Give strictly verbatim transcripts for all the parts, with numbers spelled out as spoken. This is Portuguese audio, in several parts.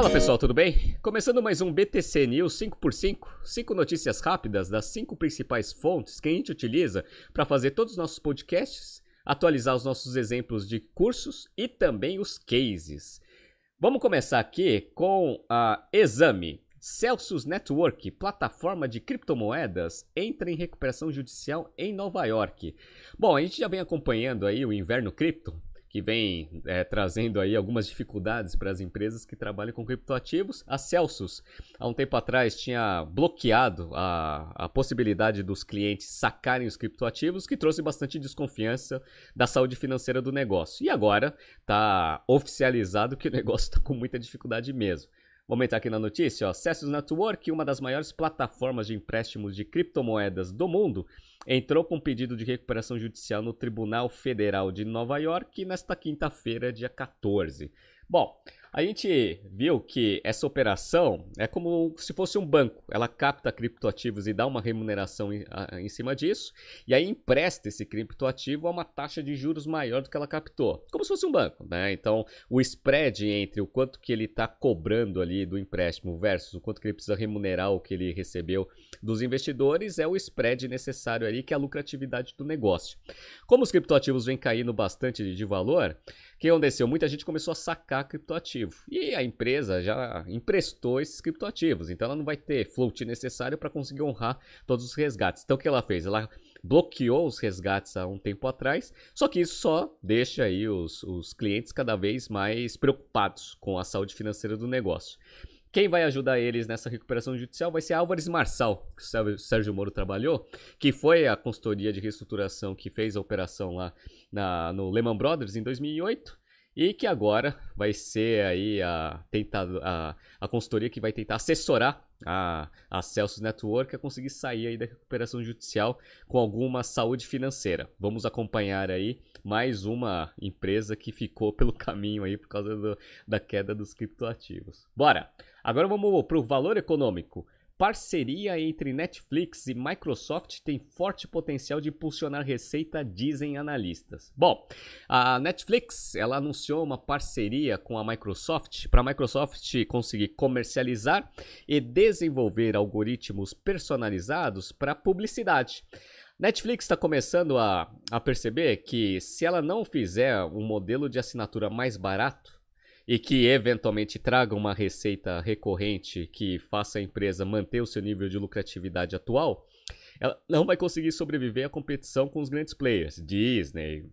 Fala pessoal, tudo bem? Começando mais um B T C News cinco por cinco, cinco notícias rápidas das cinco principais fontes que a gente utiliza para fazer todos os nossos podcasts, atualizar os nossos exemplos de cursos e também os cases. Vamos começar aqui com a Exame. Celsius Network, plataforma de criptomoedas, entra em recuperação judicial em Nova York. Bom, a gente já vem acompanhando aí o inverno cripto, que vem é, trazendo aí algumas dificuldades para as empresas que trabalham com criptoativos. A Celsius, há um tempo atrás, tinha bloqueado a, a possibilidade dos clientes sacarem os criptoativos, que trouxe bastante desconfiança da saúde financeira do negócio. E agora está oficializado que o negócio está com muita dificuldade mesmo. Vamos entrar aqui na notícia, ó. Celsius Network, uma das maiores plataformas de empréstimos de criptomoedas do mundo, entrou com pedido de recuperação judicial no Tribunal Federal de Nova York nesta quinta-feira, dia quatorze. Bom, a gente viu que essa operação é como se fosse um banco. Ela capta criptoativos e dá uma remuneração em, a, em cima disso, e aí empresta esse criptoativo a uma taxa de juros maior do que ela captou. Como se fosse um banco, né? Então, o spread entre o quanto que ele está cobrando ali do empréstimo versus o quanto que ele precisa remunerar o que ele recebeu dos investidores é o spread necessário ali, que é a lucratividade do negócio. Como os criptoativos vêm caindo bastante de valor, o que aconteceu? Muita gente começou a sacar criptoativo. E a empresa já emprestou esses criptoativos. Então ela não vai ter float necessário para conseguir honrar todos os resgates. Então o que ela fez? Ela bloqueou os resgates há um tempo atrás. Só que isso só deixa aí os, os clientes cada vez mais preocupados com a saúde financeira do negócio. Quem vai ajudar eles nessa recuperação judicial vai ser a Álvares Marçal, que o Sérgio Moro trabalhou, que foi a consultoria de reestruturação que fez a operação lá na, no Lehman Brothers em dois mil e oito, e que agora vai ser aí a, tentado, a, a consultoria que vai tentar assessorar a, a Celsius Network a conseguir sair aí da recuperação judicial com alguma saúde financeira. Vamos acompanhar aí mais uma empresa que ficou pelo caminho aí por causa do, da queda dos criptoativos. Bora! Agora vamos para o valor econômico. Parceria entre Netflix e Microsoft tem forte potencial de impulsionar receita, dizem analistas. Bom, a Netflix ela anunciou uma parceria com a Microsoft para a Microsoft conseguir comercializar e desenvolver algoritmos personalizados para publicidade. Netflix está começando a, a perceber que se ela não fizer um modelo de assinatura mais barato, e que eventualmente traga uma receita recorrente que faça a empresa manter o seu nível de lucratividade atual, ela não vai conseguir sobreviver à competição com os grandes players, Disney,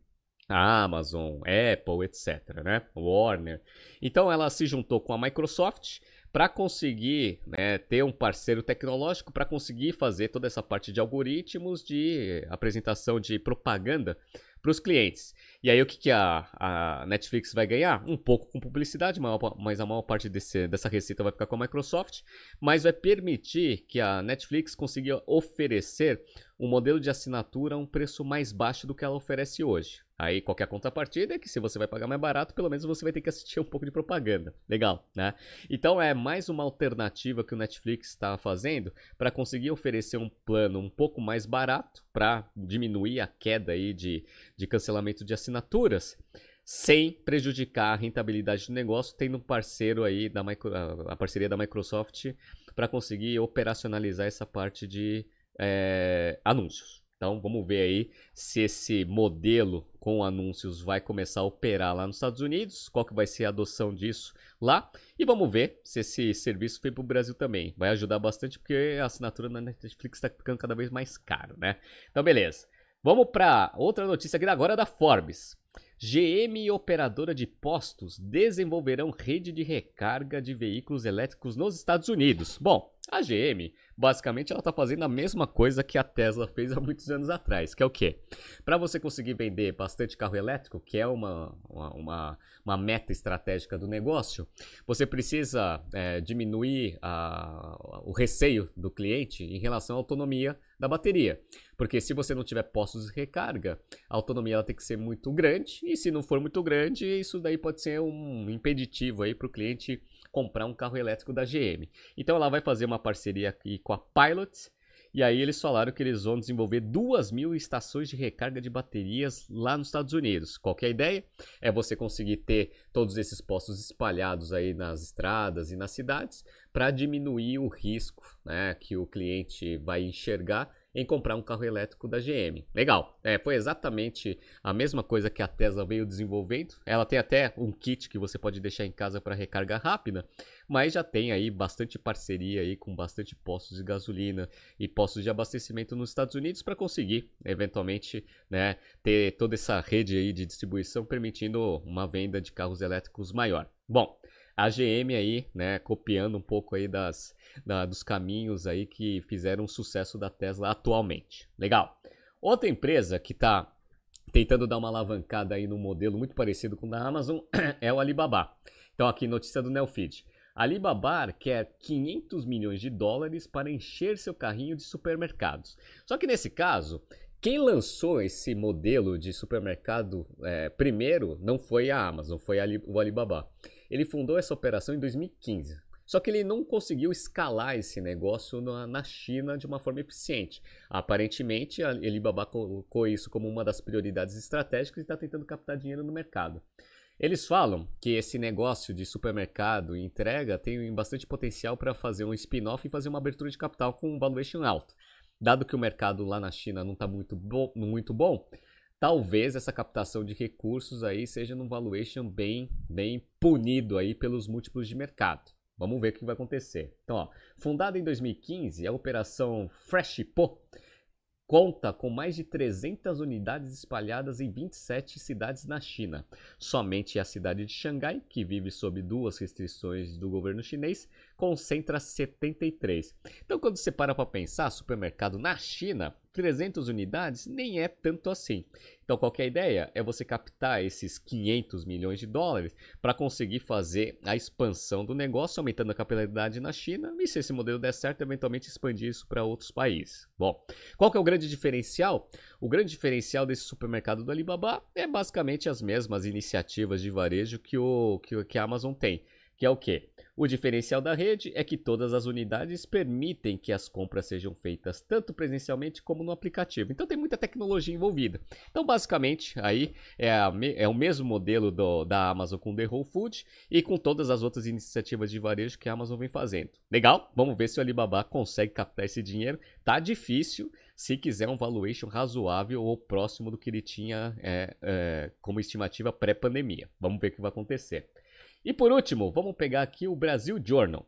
Amazon, Apple, etcétera, né? Warner. Então ela se juntou com a Microsoft para conseguir, né, ter um parceiro tecnológico para conseguir fazer toda essa parte de algoritmos de apresentação de propaganda para os clientes. E aí o que, que a, a Netflix vai ganhar? Um pouco com publicidade, mas a maior parte desse, dessa receita vai ficar com a Microsoft, mas vai permitir que a Netflix consiga oferecer um modelo de assinatura a um preço mais baixo do que ela oferece hoje. Aí qualquer contrapartida é que se você vai pagar mais barato, pelo menos você vai ter que assistir um pouco de propaganda. Legal, né? Então é mais uma alternativa que o Netflix está fazendo para conseguir oferecer um plano um pouco mais barato para diminuir a queda aí de, de cancelamento de assinaturas, sem prejudicar a rentabilidade do negócio, tendo um parceiro aí, da micro, a parceria da Microsoft para conseguir operacionalizar essa parte de é, anúncios. Então vamos ver aí se esse modelo com anúncios vai começar a operar lá nos Estados Unidos, qual que vai ser a adoção disso lá, e vamos ver se esse serviço vem para o Brasil também. Vai ajudar bastante porque a assinatura na Netflix está ficando cada vez mais caro, né? Então beleza. Vamos para outra notícia aqui agora da Forbes. G M e operadora de postos desenvolverão rede de recarga de veículos elétricos nos Estados Unidos. Bom, a G M, basicamente, ela está fazendo a mesma coisa que a Tesla fez há muitos anos atrás, que é o quê? Para você conseguir vender bastante carro elétrico, que é uma, uma, uma meta estratégica do negócio, você precisa é, diminuir a, o receio do cliente em relação à autonomia da bateria. Porque se você não tiver postos de recarga, a autonomia ela tem que ser muito grande, e se não for muito grande, isso daí pode ser um impeditivo aí para o cliente comprar um carro elétrico da G M. Então ela vai fazer uma parceria aqui com a Pilot E aí eles falaram que eles vão desenvolver duas mil estações de recarga de baterias lá nos Estados Unidos. Qual que é a ideia? É você conseguir ter todos esses postos espalhados aí nas estradas e nas cidades para diminuir o risco, né, que o cliente vai enxergar em comprar um carro elétrico da G M. Legal, é, foi exatamente a mesma coisa que a Tesla veio desenvolvendo. Ela tem até um kit que você pode deixar em casa para recarga rápida, mas já tem aí bastante parceria aí com bastante postos de gasolina e postos de abastecimento nos Estados Unidos para conseguir, eventualmente, né, ter toda essa rede aí de distribuição permitindo uma venda de carros elétricos maior. Bom, a G M aí, né, copiando um pouco aí das, da, dos caminhos aí que fizeram o sucesso da Tesla atualmente. Legal. Outra empresa que está tentando dar uma alavancada aí num modelo muito parecido com o da Amazon é o Alibaba. Então aqui notícia do Neofeed. Alibaba quer quinhentos milhões de dólares para encher seu carrinho de supermercados. Só que nesse caso, quem lançou esse modelo de supermercado é, primeiro não foi a Amazon, foi a Ali, o Alibaba. Ele fundou essa operação em dois mil e quinze. Só que ele não conseguiu escalar esse negócio na, na China de uma forma eficiente. Aparentemente, a Alibaba colocou isso como uma das prioridades estratégicas e está tentando captar dinheiro no mercado. Eles falam que esse negócio de supermercado e entrega tem bastante potencial para fazer um spin-off e fazer uma abertura de capital com um valuation alto. Dado que o mercado lá na China não está muito, bo- muito bom, talvez essa captação de recursos aí seja num valuation bem, bem punido aí pelos múltiplos de mercado. Vamos ver o que vai acontecer. Então, ó, fundada em dois mil e quinze, a operação Freshippo conta com mais de trezentas unidades espalhadas em vinte e sete cidades na China. Somente a cidade de Xangai, que vive sob duas restrições do governo chinês, concentra setenta e três. Então, quando você para para pensar, supermercado na China, trezentas unidades nem é tanto assim. Então, qual que é a ideia? É você captar esses quinhentos milhões de dólares para conseguir fazer a expansão do negócio, aumentando a capilaridade na China, e se esse modelo der certo, eventualmente expandir isso para outros países. Bom, qual que é o grande diferencial? O grande diferencial desse supermercado do Alibaba é basicamente as mesmas iniciativas de varejo que, o, que, que a Amazon tem. Que é o quê? O diferencial da rede é que todas as unidades permitem que as compras sejam feitas tanto presencialmente como no aplicativo. Então tem muita tecnologia envolvida. Então basicamente aí é, a, é o mesmo modelo do, da Amazon com The Whole Food e com todas as outras iniciativas de varejo que a Amazon vem fazendo. Legal? Vamos ver se o Alibaba consegue captar esse dinheiro. Tá difícil se quiser um valuation razoável ou próximo do que ele tinha é, é, como estimativa pré-pandemia. Vamos ver o que vai acontecer. E por último, vamos pegar aqui o Brasil Journal.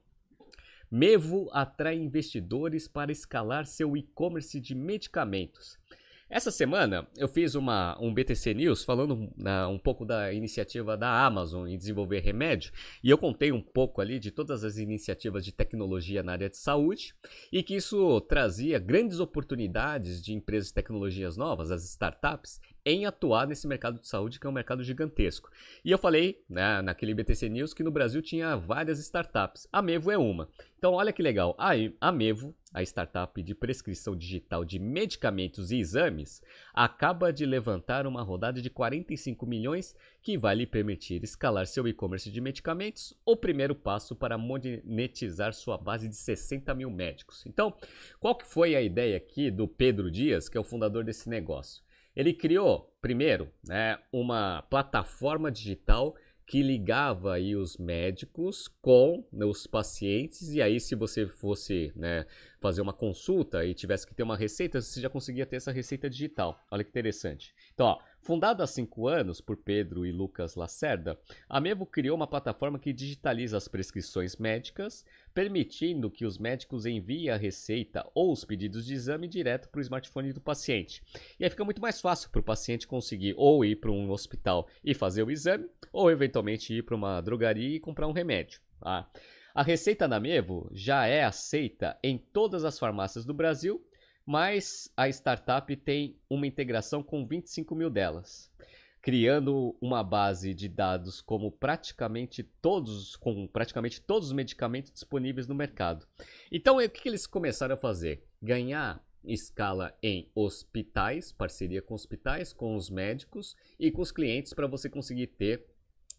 Mevo atrai investidores para escalar seu e-commerce de medicamentos. Essa semana eu fiz uma, um B T C News falando uh, um pouco da iniciativa da Amazon em desenvolver remédio e eu contei um pouco ali de todas as iniciativas de tecnologia na área de saúde e que isso trazia grandes oportunidades de empresas de tecnologias novas, as startups, em atuar nesse mercado de saúde que é um mercado gigantesco. E eu falei, né, naquele B T C News que no Brasil tinha várias startups. A Mevo é uma. Então olha que legal, a, a Mevo, a startup de prescrição digital de medicamentos e exames, acaba de levantar uma rodada de quarenta e cinco milhões que vai lhe permitir escalar seu e-commerce de medicamentos, o primeiro passo para monetizar sua base de sessenta mil médicos. Então, qual que foi a ideia aqui do Pedro Dias, que é o fundador desse negócio? Ele criou, primeiro, né, uma plataforma digital que ligava aí os médicos com os pacientes e aí se você fosse, né, fazer uma consulta e tivesse que ter uma receita, você já conseguia ter essa receita digital. Olha que interessante. Então, ó, fundada há cinco anos por Pedro e Lucas Lacerda, a Mevo criou uma plataforma que digitaliza as prescrições médicas, permitindo que os médicos enviem a receita ou os pedidos de exame direto para o smartphone do paciente. E aí fica muito mais fácil para o paciente conseguir ou ir para um hospital e fazer o exame, ou eventualmente ir para uma drogaria e comprar um remédio. Tá? A receita da Mevo já é aceita em todas as farmácias do Brasil, mas a startup tem uma integração com vinte e cinco mil delas, criando uma base de dados como praticamente todos, com praticamente todos os medicamentos disponíveis no mercado. Então, o que eles começaram a fazer? Ganhar escala em hospitais, parceria com hospitais, com os médicos e com os clientes para você conseguir ter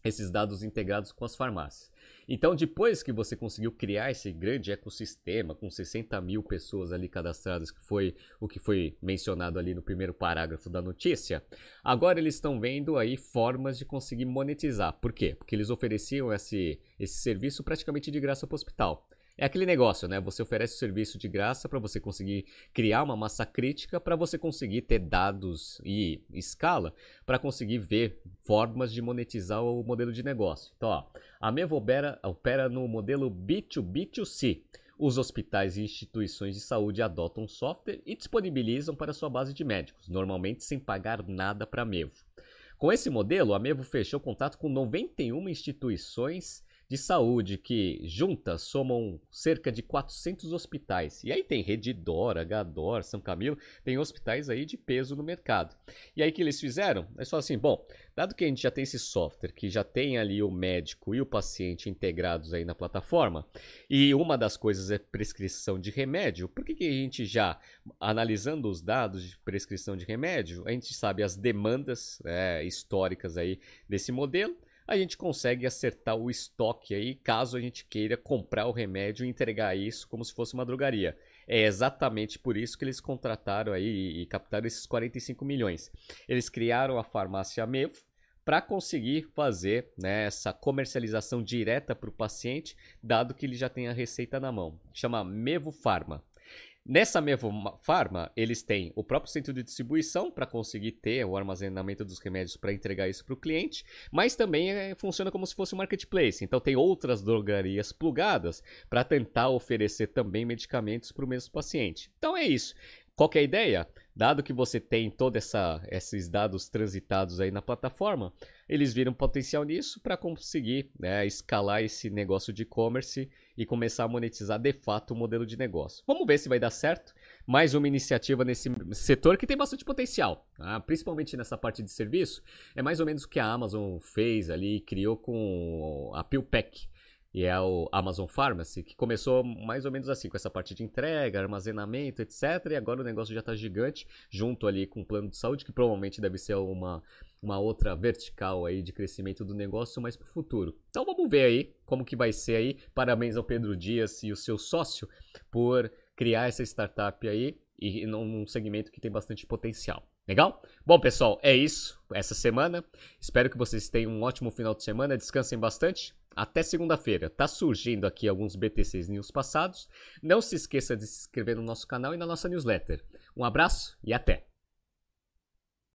esses dados integrados com as farmácias. Então, depois que você conseguiu criar esse grande ecossistema com sessenta mil pessoas ali cadastradas, que foi o que foi mencionado ali no primeiro parágrafo da notícia, agora eles estão vendo aí formas de conseguir monetizar. Por quê? Porque eles ofereciam esse, esse serviço praticamente de graça para o hospital. É aquele negócio, né? Você oferece o serviço de graça para você conseguir criar uma massa crítica, para você conseguir ter dados e escala, para conseguir ver formas de monetizar o modelo de negócio. Então, ó, a Mevo opera, opera no modelo B dois B dois C. Os hospitais e instituições de saúde adotam o software e disponibilizam para sua base de médicos, normalmente sem pagar nada para a Mevo. Com esse modelo, a Mevo fechou contato com noventa e uma instituições de saúde que juntas somam cerca de quatrocentos hospitais. E aí tem Redditor, H D O R, São Camilo, tem hospitais aí de peso no mercado. E aí o que eles fizeram? Eles falaram assim, bom, dado que a gente já tem esse software, que já tem ali o médico e o paciente integrados aí na plataforma, e uma das coisas é prescrição de remédio, por que que a gente já, analisando os dados de prescrição de remédio, a gente sabe as demandas é, históricas aí desse modelo, a gente consegue acertar o estoque aí, caso a gente queira comprar o remédio e entregar isso como se fosse uma drogaria. É exatamente por isso que eles contrataram aí e captaram esses quarenta e cinco milhões. Eles criaram a farmácia Mevo para conseguir fazer, né, essa comercialização direta para o paciente, dado que ele já tem a receita na mão. Chama Mevo Pharma. Nessa Mevo Pharma, eles têm o próprio centro de distribuição para conseguir ter o armazenamento dos remédios para entregar isso para o cliente, mas também é, funciona como se fosse um marketplace. Então tem outras drogarias plugadas para tentar oferecer também medicamentos para o mesmo paciente. Então é isso. Qual que é a ideia? Dado que você tem todos esses dados transitados aí na plataforma, eles viram potencial nisso para conseguir, né, escalar esse negócio de e-commerce e começar a monetizar de fato o modelo de negócio. Vamos ver se vai dar certo. Mais uma iniciativa nesse setor que tem bastante potencial, tá? Principalmente nessa parte de serviço. É mais ou menos o que a Amazon fez ali, criou com a PillPack. E é o Amazon Pharmacy, que começou mais ou menos assim, com essa parte de entrega, armazenamento, etcétera. E agora o negócio já está gigante, junto ali com o plano de saúde, que provavelmente deve ser uma, uma outra vertical aí de crescimento do negócio mais para o futuro. Então vamos ver aí como que vai ser aí. Parabéns ao Pedro Dias e o seu sócio por criar essa startup aí e num segmento que tem bastante potencial. Legal? Bom, pessoal, é isso essa semana. Espero que vocês tenham um ótimo final de semana. Descansem bastante. Até segunda-feira. Tá surgindo aqui alguns B T Cs News passados. Não se esqueça de se inscrever no nosso canal e na nossa newsletter. Um abraço e até!